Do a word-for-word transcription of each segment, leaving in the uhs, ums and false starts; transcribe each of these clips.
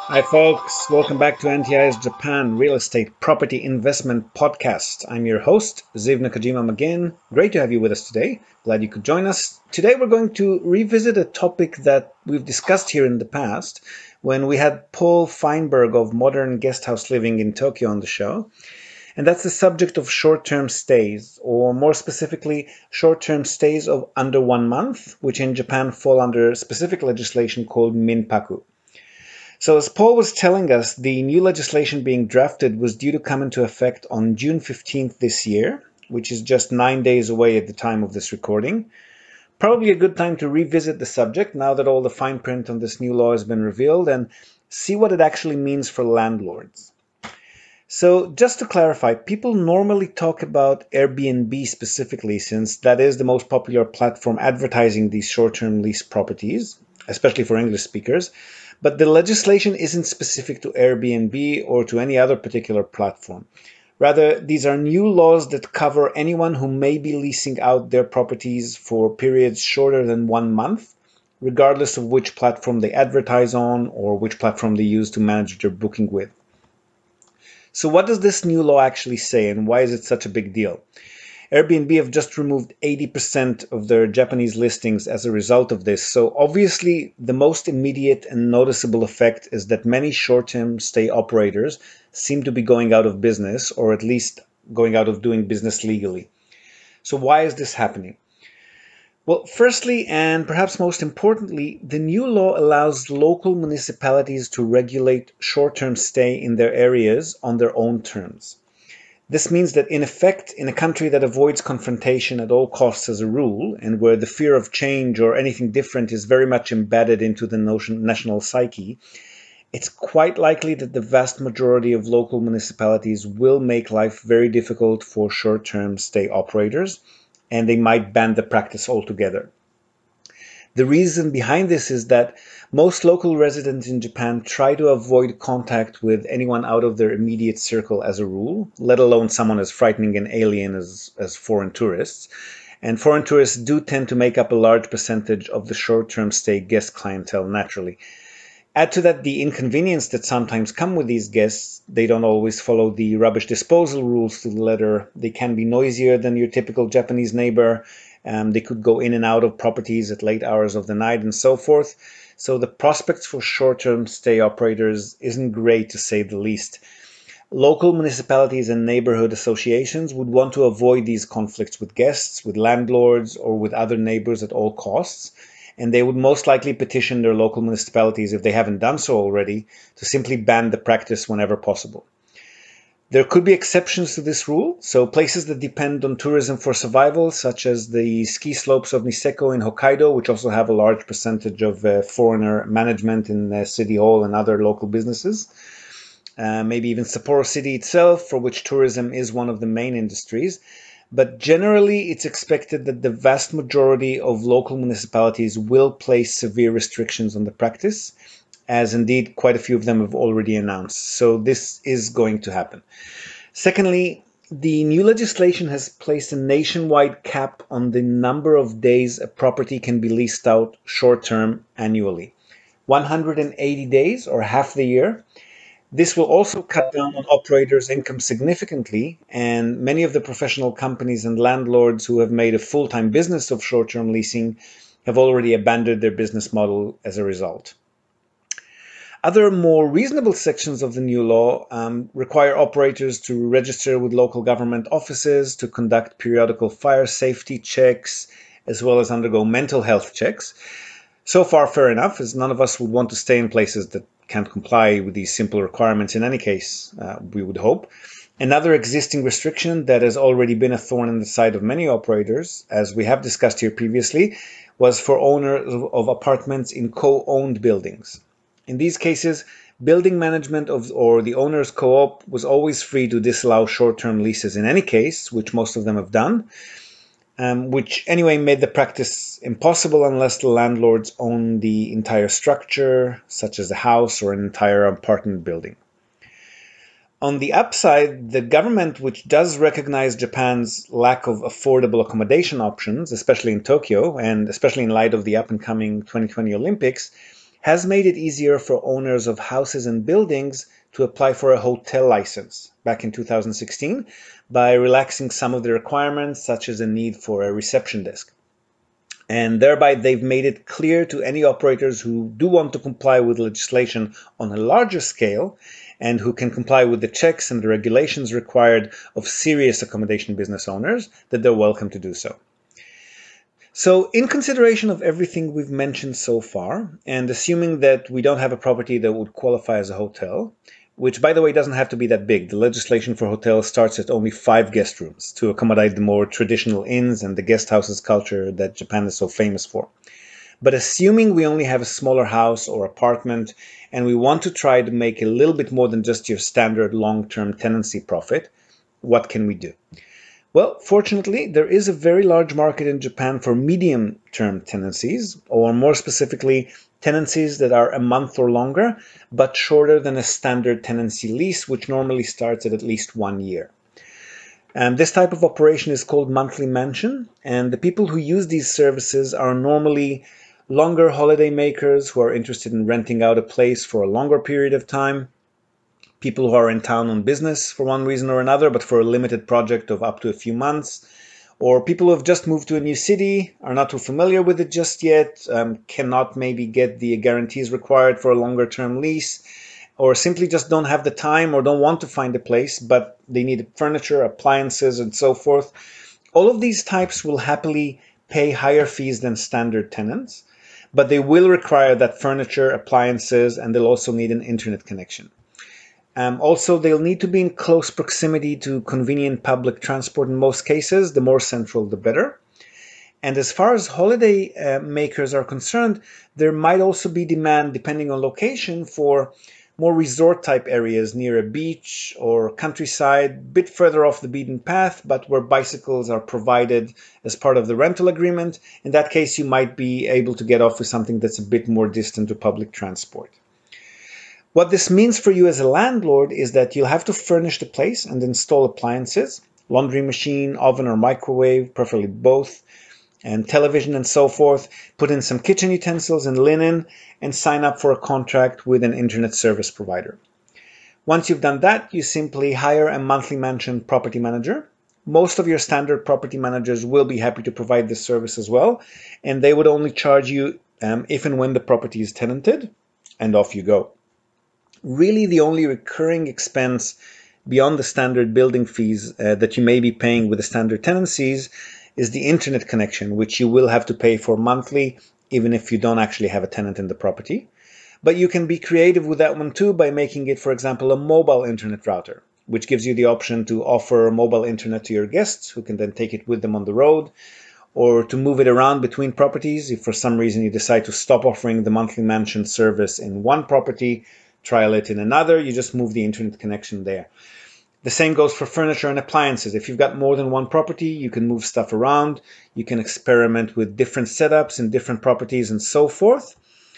Hi, folks. Welcome back to N T I's Japan Real Estate Property Investment Podcast. I'm your host, Ziv Nakajima Magin. Great to have you with us today. Glad you could join us. Today, we're going to revisit a topic that we've discussed here in the past when we had Paul Feinberg of Modern Guesthouse Living in Tokyo on the show. And that's the subject of short-term stays, or more specifically, short-term stays of under one month, which in Japan fall under specific legislation called minpaku. So as Paul was telling us, the new legislation being drafted was due to come into effect on June fifteenth this year, which is just nine days away at the time of this recording. Probably a good time to revisit the subject now that all the fine print on this new law has been revealed and see what it actually means for landlords. So just to clarify, people normally talk about Airbnb specifically, since that is the most popular platform advertising these short-term lease properties, especially for English speakers. But the legislation isn't specific to Airbnb or to any other particular platform. Rather, these are new laws that cover anyone who may be leasing out their properties for periods shorter than one month, regardless of which platform they advertise on or which platform they use to manage their booking with. So what does this new law actually say, and why is it such a big deal? Airbnb have just removed eighty percent of their Japanese listings as a result of this, so obviously the most immediate and noticeable effect is that many short-term stay operators seem to be going out of business, or at least going out of doing business legally. So why is this happening? Well, firstly, and perhaps most importantly, the new law allows local municipalities to regulate short-term stay in their areas on their own terms. This means that, in effect, in a country that avoids confrontation at all costs as a rule, and where the fear of change or anything different is very much embedded into the notion, national psyche, it's quite likely that the vast majority of local municipalities will make life very difficult for short-term stay operators, and they might ban the practice altogether. The reason behind this is that most local residents in Japan try to avoid contact with anyone out of their immediate circle as a rule, let alone someone as frightening and alien as, as foreign tourists. And foreign tourists do tend to make up a large percentage of the short-term stay guest clientele naturally. Add to that the inconvenience that sometimes come with these guests. They don't always follow the rubbish disposal rules to the letter. They can be noisier than your typical Japanese neighbor. Um, they could go in and out of properties at late hours of the night and so forth. So the prospects for short-term stay operators isn't great, to say the least. Local municipalities and neighborhood associations would want to avoid these conflicts with guests, with landlords, or with other neighbors at all costs. And they would most likely petition their local municipalities, if they haven't done so already, to simply ban the practice whenever possible. There could be exceptions to this rule, so places that depend on tourism for survival, such as the ski slopes of Niseko in Hokkaido, which also have a large percentage of uh, foreigner management in uh, City Hall and other local businesses. Uh, maybe even Sapporo City itself, for which tourism is one of the main industries. But generally, it's expected that the vast majority of local municipalities will place severe restrictions on the practice, as indeed quite a few of them have already announced. So this is going to happen. Secondly, the new legislation has placed a nationwide cap on the number of days a property can be leased out short-term annually. one hundred eighty days, or half the year. This will also cut down on operators' income significantly, and many of the professional companies and landlords who have made a full-time business of short-term leasing have already abandoned their business model as a result. Other more reasonable sections of the new law um, require operators to register with local government offices, to conduct periodical fire safety checks, as well as undergo mental health checks. So far, fair enough, as none of us would want to stay in places that can't comply with these simple requirements in any case, uh, we would hope. Another existing restriction that has already been a thorn in the side of many operators, as we have discussed here previously, was for owners of apartments in co-owned buildings. In these cases, building management of or the owner's co-op was always free to disallow short-term leases in any case, which most of them have done, um, which anyway made the practice impossible unless the landlords own the entire structure, such as a house or an entire apartment building. On the upside, the government, which does recognize Japan's lack of affordable accommodation options, especially in Tokyo, and especially in light of the up-and-coming twenty twenty Olympics, has made it easier for owners of houses and buildings to apply for a hotel license back in two thousand sixteen by relaxing some of the requirements, such as the need for a reception desk. And thereby they've made it clear to any operators who do want to comply with legislation on a larger scale and who can comply with the checks and the regulations required of serious accommodation business owners that they're welcome to do so. So in consideration of everything we've mentioned so far, and assuming that we don't have a property that would qualify as a hotel, which, by the way, doesn't have to be that big. The legislation for hotels starts at only five guest rooms to accommodate the more traditional inns and the guest houses culture that Japan is so famous for. But assuming we only have a smaller house or apartment and we want to try to make a little bit more than just your standard long-term tenancy profit, what can we do? Well, fortunately, there is a very large market in Japan for medium-term tenancies, or more specifically, tenancies that are a month or longer, but shorter than a standard tenancy lease, which normally starts at at least one year. And this type of operation is called monthly mansion, and the people who use these services are normally longer holiday makers who are interested in renting out a place for a longer period of time, people who are in town on business for one reason or another, but for a limited project of up to a few months, or people who have just moved to a new city, are not too familiar with it just yet, um, cannot maybe get the guarantees required for a longer term lease, or simply just don't have the time or don't want to find a place, but they need furniture, appliances, and so forth. All of these types will happily pay higher fees than standard tenants, but they will require that furniture, appliances, and they'll also need an internet connection. Um, also, they'll need to be in close proximity to convenient public transport in most cases. The more central, the better. And as far as holiday uh, makers are concerned, there might also be demand, depending on location, for more resort-type areas near a beach or countryside, a bit further off the beaten path, but where bicycles are provided as part of the rental agreement. In that case, you might be able to get off with something that's a bit more distant to public transport. What this means for you as a landlord is that you'll have to furnish the place and install appliances, laundry machine, oven or microwave, preferably both, and television and so forth, put in some kitchen utensils and linen, and sign up for a contract with an internet service provider. Once you've done that, you simply hire a monthly mansion property manager. Most of your standard property managers will be happy to provide this service as well, and they would only charge you um, if and when the property is tenanted, and off you go. Really, the only recurring expense beyond the standard building fees uh, that you may be paying with the standard tenancies is the internet connection, which you will have to pay for monthly, even if you don't actually have a tenant in the property. But you can be creative with that one too by making it, for example, a mobile internet router, which gives you the option to offer mobile internet to your guests, who can then take it with them on the road, or to move it around between properties. If for some reason you decide to stop offering the monthly mansion service in one property, trial it in another, you just move the internet connection there. The same goes for furniture and appliances. If you've got more than one property, you can move stuff around, you can experiment with different setups in different properties and so forth.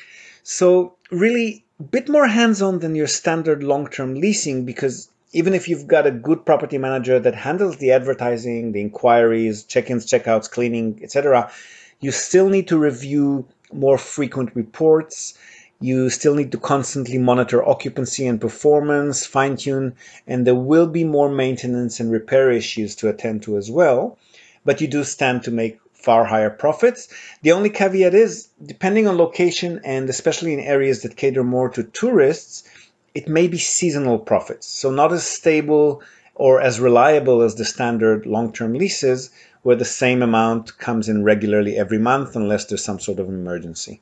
So really a bit more hands-on than your standard long-term leasing, because even if you've got a good property manager that handles the advertising, the inquiries, check-ins, check-outs, cleaning, et cetera, you still need to review more frequent reports. You still need to constantly monitor occupancy and performance, fine-tune, and there will be more maintenance and repair issues to attend to as well. But you do stand to make far higher profits. The only caveat is, depending on location and especially in areas that cater more to tourists, it may be seasonal profits. So not as stable or as reliable as the standard long-term leases, where the same amount comes in regularly every month unless there's some sort of emergency.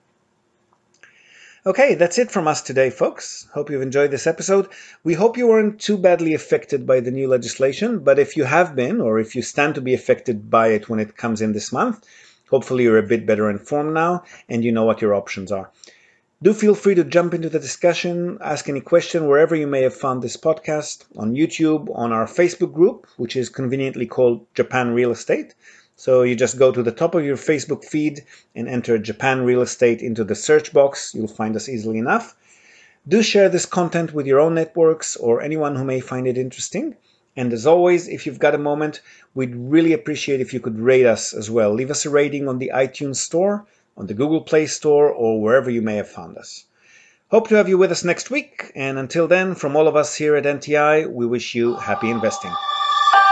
Okay, that's it from us today, folks. Hope you've enjoyed this episode. We hope you weren't too badly affected by the new legislation, but if you have been, or if you stand to be affected by it when it comes in this month, hopefully you're a bit better informed now and you know what your options are. Do feel free to jump into the discussion, ask any question wherever you may have found this podcast, on YouTube, on our Facebook group, which is conveniently called Japan Real Estate. So you just go to the top of your Facebook feed and enter Japan Real Estate into the search box. You'll find us easily enough. Do share this content with your own networks or anyone who may find it interesting. And as always, if you've got a moment, we'd really appreciate if you could rate us as well. Leave us a rating on the iTunes Store, on the Google Play Store, or wherever you may have found us. Hope to have you with us next week. And until then, from all of us here at N T I, we wish you happy investing.